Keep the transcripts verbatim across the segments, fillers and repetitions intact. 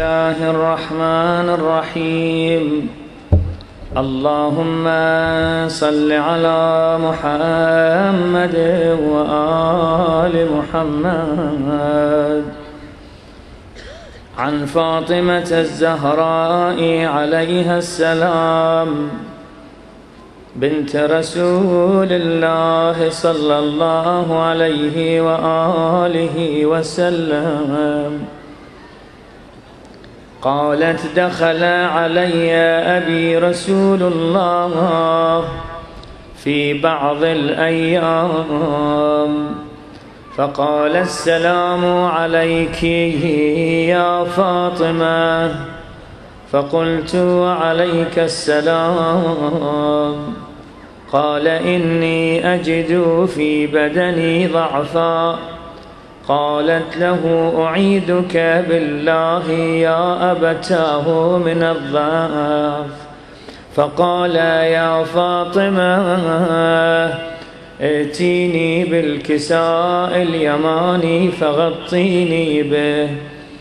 الله الرحمن الرحيم. اللهم صل على محمد وآل محمد. عن فاطمة الزهراء عليها السلام بنت رسول الله صلى الله عليه وآله وسلم قالت: دخل علي أبي رسول الله في بعض الأيام فقال: السلام عليك يا فاطمة. فقلت: وعليك السلام. قال: إني أجد في بدني ضعفا. قالت له: أعيدك بالله يا أبتاه من الضعف. فقال: يا فاطمة ائتيني بالكساء اليماني فغطيني به.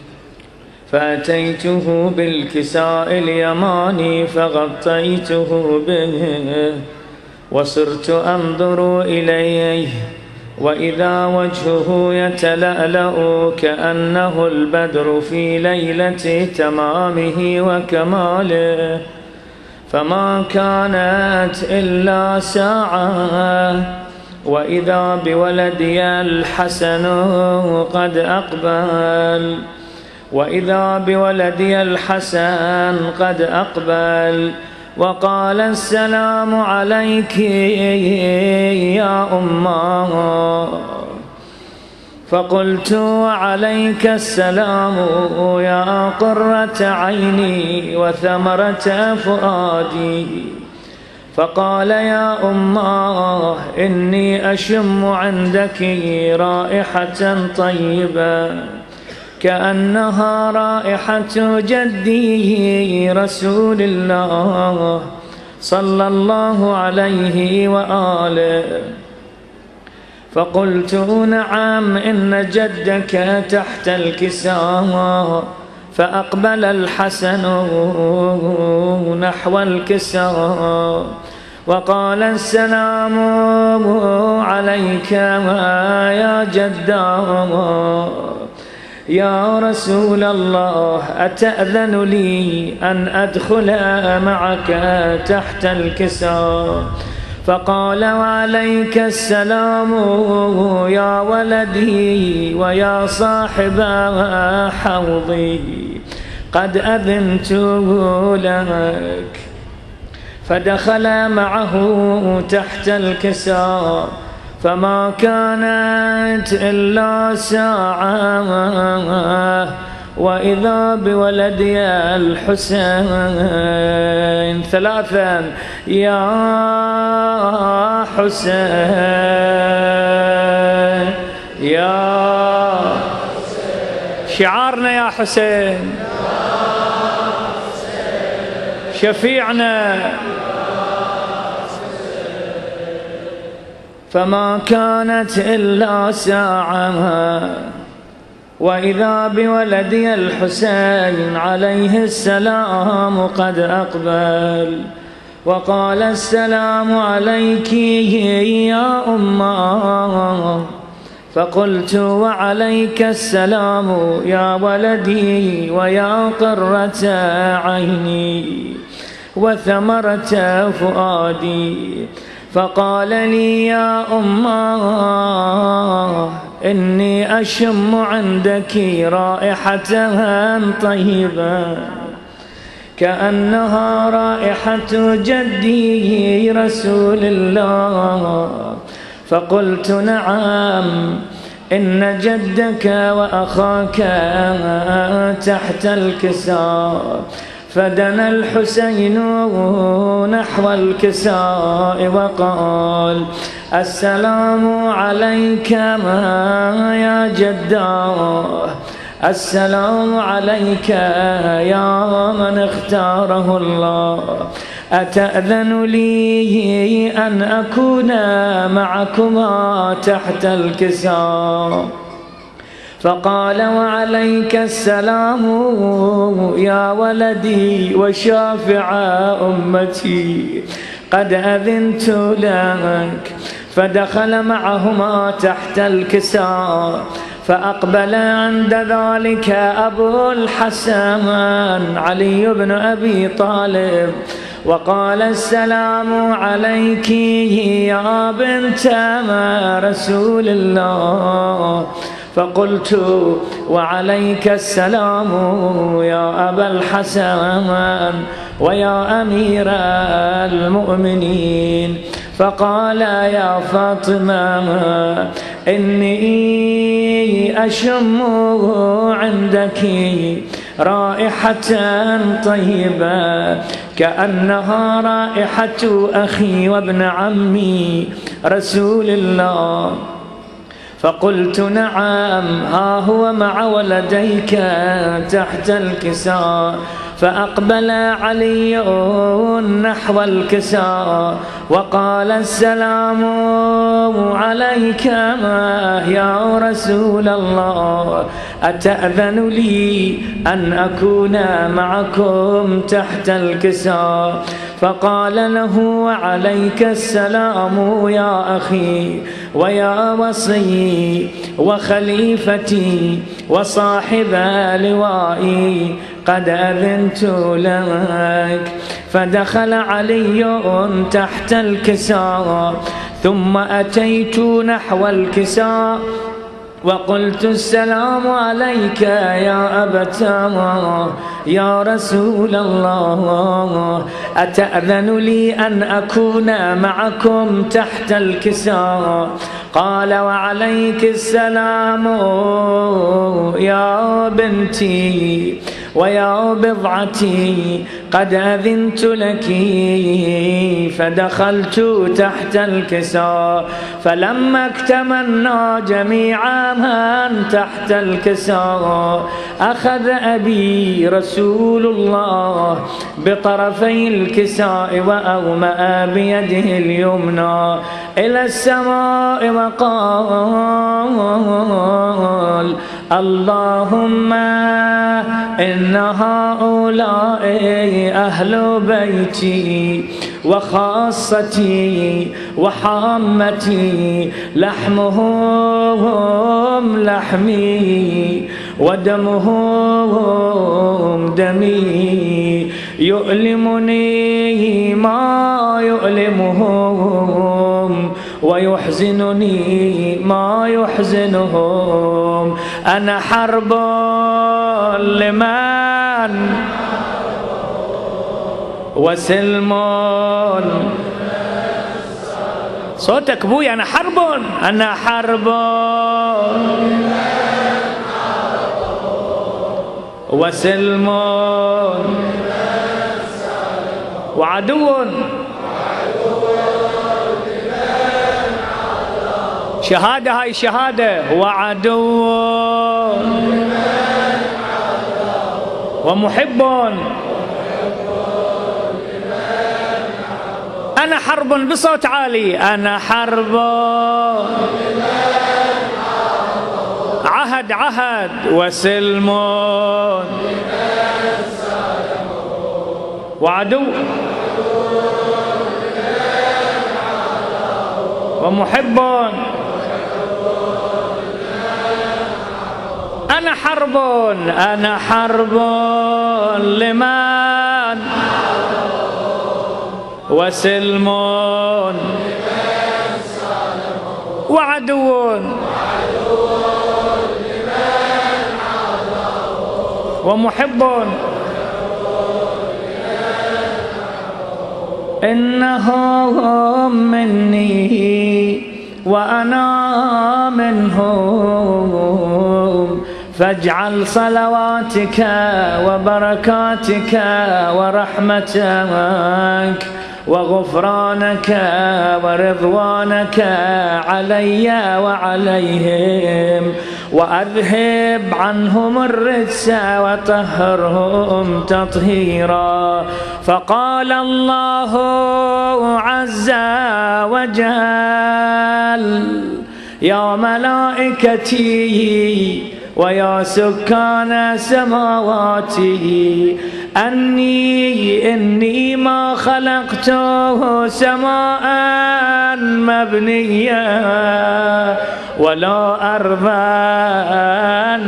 فأتيته بالكساء اليماني فغطيته به وصرت أنظر إليه وإذا وجهه يتلألأ كأنه البدر في ليلة تمامه وكماله. فما كانت إلا ساعة وإذا بولدي الحسن قد أقبل وإذا بولدي الحسن قد أقبل وقال: السلام عليك يا أماه. فقلت: وعليك السلام يا قرة عيني وثمرة فؤادي. فقال: يا أماه إني أشم عندك رائحة طيبة كأنها رائحة جدي رسول الله صلى الله عليه وآله. فقلت: نعم إن جدك تحت الكساء. فأقبل الحسن نحو الكساء وقال: السلام عليك يا جداه. يا رسول الله أتأذن لي أن أدخل معك تحت الكساء؟ فقال: وعليك السلام يا ولدي ويا صاحب حوضي، قد أذنت لك. فدخل معه تحت الكساء فما كانت إلا ساعة وإذا بولدي الحسين ثلاثا: يا حسين يا حسين. شعارنا يا حسين، شفيعنا. فما كانت إلا ساعة وإذا بولدي الحسين عليه السلام قد أقبل وقال: السلام عليك يا أماه. فقلت: وعليك السلام يا ولدي ويا قرة عيني وثمرة فؤادي. فقال لي: يا أماه إني أشم عندك رائحة طيبة كأنها رائحة جدي رسول الله. فقلت: نعم إن جدك وأخاك تحت الكساء. فدنا الحسين نحو الكساء وقال: السلام عليك يا جداه. السلام عليك يا من اختاره الله. أتأذن لي أن أكون معكما تحت الكساء؟ فقال وعليك السلام يا ولدي وشافع أمتي قد أذنت لك. فدخل معهما تحت الكساء فأقبل عند ذلك أبو الحسن علي بن أبي طالب وقال السلام عليك يا بنت رسول الله. فقلت وعليك السلام يا أبا الحسن ويا أمير المؤمنين. فقال يا فاطمة إني أشم عندك رائحة طيبة كأنها رائحة أخي وابن عمي رسول الله. فقلت نعم ها هو مع ولديك تحت الكساء. فأقبل علي نحو الكساء وقال السلام عليك يا رسول الله أتأذن لي أن أكون معكم تحت الكساء؟ فقال له وعليك السلام يا أخي ويا وصي وخليفتي وصاحب لوائي قد أذنت لك. فدخل علي تحت الكساء ثم أتيت نحو الكساء وقلت السلام عليك يا أبتاه يا رسول الله أتأذن لي أن أكون معكم تحت الكساء؟ قال وعليك السلام يا بنتي ويا بضعتي قد أذنت لك. فدخلت تحت الكساء فلما اكتملنا جميعا تحت الكساء أخذ أبي رسول الله بطرفي الكساء وأومأ بيده اليمنى إلى السماء وقال اللهم إن هؤلاء أهل بيتي وخاصتي وحامتي لحمهم لحمي ودمهم دمي يؤلمني ما يؤلمهم ويحزنني ما يحزنهم. أنا حرب لمن وسلم صوتك بوي. أنا حرب أنا حرب وسلم وعدو شهادة هاي شهادة وعدو ومحب. أنا حرب بصوت عالي أنا حرب عهد عهد وسلم وعدو ومحب. أنا حرب أنا حرب لمن وسلم وعدو ومحب. إنهم مني وأنا منهم فاجعل صلواتك وبركاتك ورحمتك وغفرانك ورضوانك علي وعليهم وأذهب عنهم الرجس وطهرهم تطهيرا. فقال الله عز وجل يا ملائكتي ويا سكان سماواته أني إني ما خلقت سماء مبنية ولا أرضا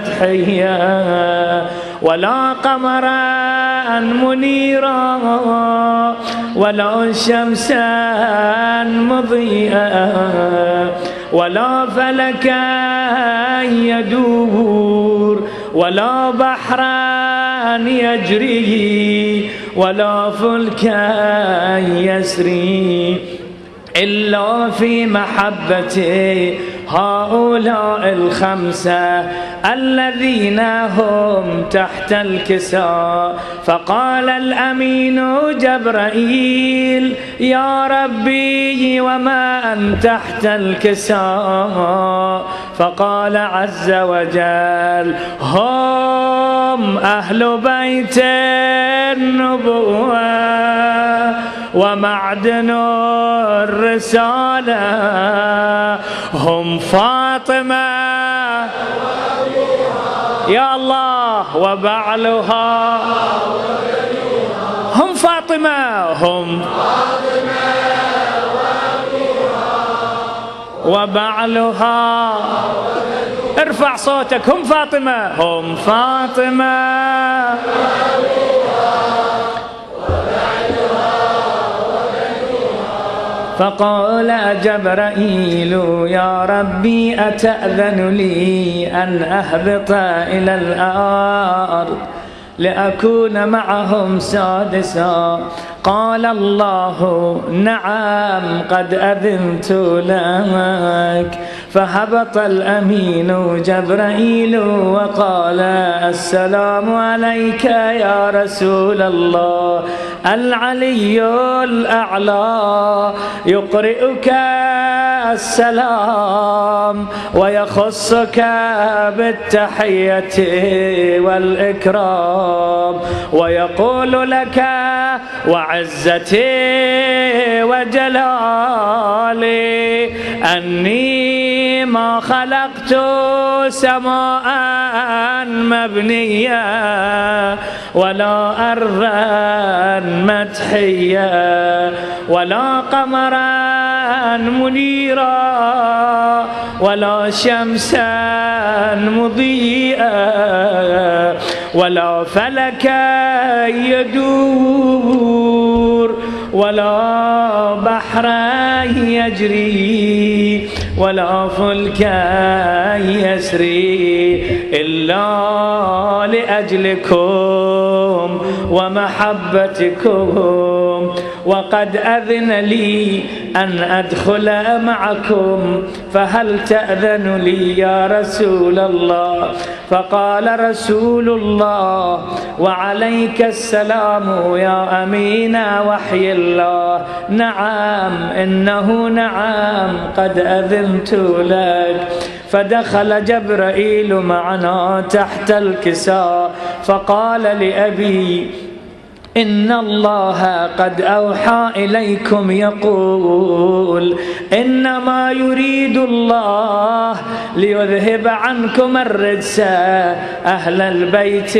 مدحية ولا قمرا منيرا ولا شمسا مضيئا ولا فلكا يدور ولا بحرا يجري ولا فلكا يسري إلا في محبتي هؤلاء الخمسة الذين هم تحت الكساء. فقال الأمين جبرائيل يا ربي ومن تحت الكساء؟ فقال عز وجل هم أهل بيت النبوة ومعدن الرسالة، هم فاطمة يا الله وبعلها، هم فاطمة هم وبعلها. ارفع صوتك، هم فاطمة هم فاطمة فقال جبرائيل يا ربي أتأذن لي أن أهبط إلى الأرض لأكون معهم سادسا؟ قال الله نعم قد أذنت لك. فهبط الأمين جبرائيل وقال السلام عليك يا رسول الله، العلي الأعلى يقرئك السلام ويخصك بالتحية والإكرام ويقول لك وعزتي وجلالي أني ما خلقت سماء مبنية ولا أرضا مدحية ولا قمرا منيرا ولا شمسا مضيئا ولا فلكا يدور ولا بحرا يجري ولا فلكا يسري إلا لأجلكم ومحبتكم، وقد أذن لي أن أدخل معكم، فهل تأذن لي يا رسول الله؟ فقال رسول الله وعليك السلام يا أمين وحي الله، نعم إنه نعم قد أذنت لك. فدخل جبرائيل معنا تحت الكساء فقال لأبي إن الله قد أوحى إليكم يقول إنما يريد الله ليذهب عنكم الرجس أهل البيت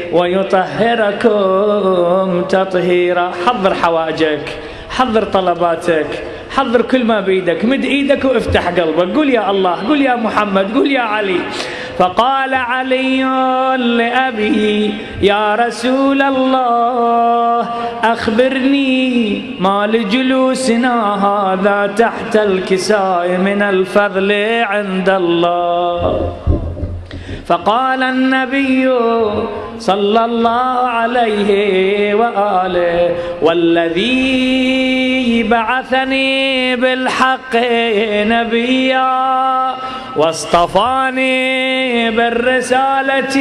ويطهركم تطهيرا. حضر حوائجك، حضر طلباتك، حضر كل ما بيدك، مد ايدك وافتح قلبك، قل يا الله، قل يا محمد، قل يا علي. فقال علي لأبي يا رسول الله أخبرني ما لجلوسنا هذا تحت الكساء من الفضل عند الله. فقال النبي صلى الله عليه وآله والذي بعثني بالحق نبيا واصطفاني بالرسالة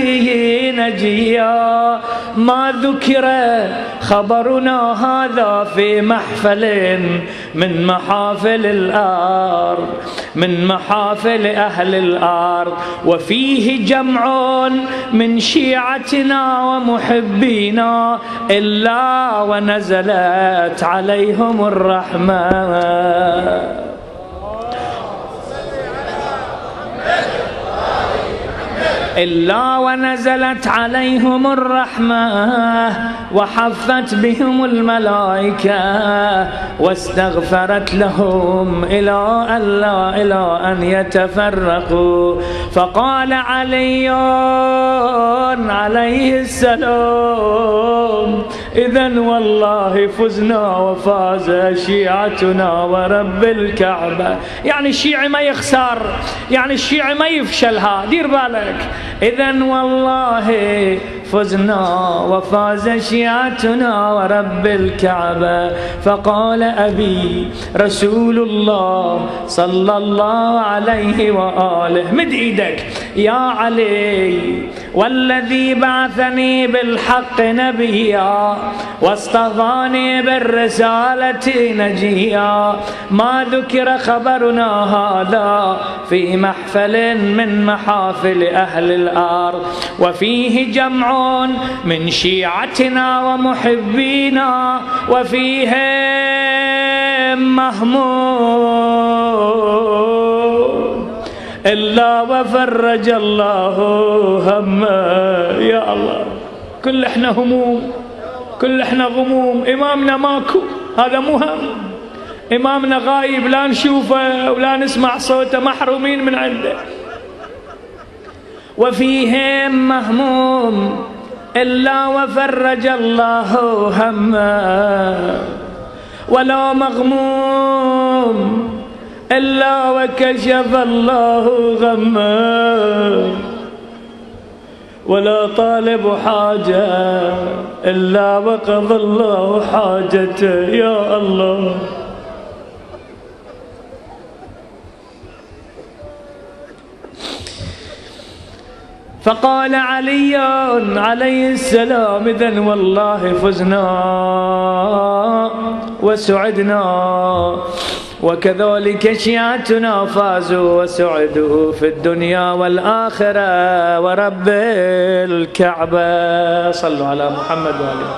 نجيا ما ذكر خبرنا هذا في محفل من محافل الأرض من محافل أهل الأرض وفيه جمع من شيعتنا ومحبينا إلا ونزلت عليهم الرحمة. إلا ونزلت عليهم الرحمة وحفت بهم الملائكة واستغفرت لهم إلى أن لا إلى أن يتفرقوا. فقال علي عليه السلام: إذن والله فزنا وفاز شيعتنا ورب الكعبة. يعني الشيعي ما يخسر، يعني الشيعي ما يفشلها، دير بالك. إذن والله فزنا وفاز شيعتنا ورب الكعبة. فقال أبي رسول الله صلى الله عليه وآله: مد إيدك يا علي، والذي بعثني بالحق نبيا واصطفاني بالرسالة نجيا، ما ذكر خبرنا هذا في محفل من محافل أهل الأرض، وفيه جمع من شيعتنا ومحبينا، وفيهم مهموم إلا وفرج الله همه. يا الله، كل احنا هموم، كل احنا غموم. إمامنا ماكو، هذا مو هم. إمامنا غايب، لا نشوفه ولا نسمع صوته، محرومين من عنده. وفيهم مهموم إلا وفرج الله همه، ولا مغموم إلا وكشف الله غمه، ولا طالب حاجة إلا وقضى الله حاجته. يا الله. فقال علي عليه السلام: إذن والله فزنا وسعدنا، وكذلك شيعتنا فازوا وسعدوا في الدنيا والآخرة ورب الكعبة. صلوا على محمد وآله.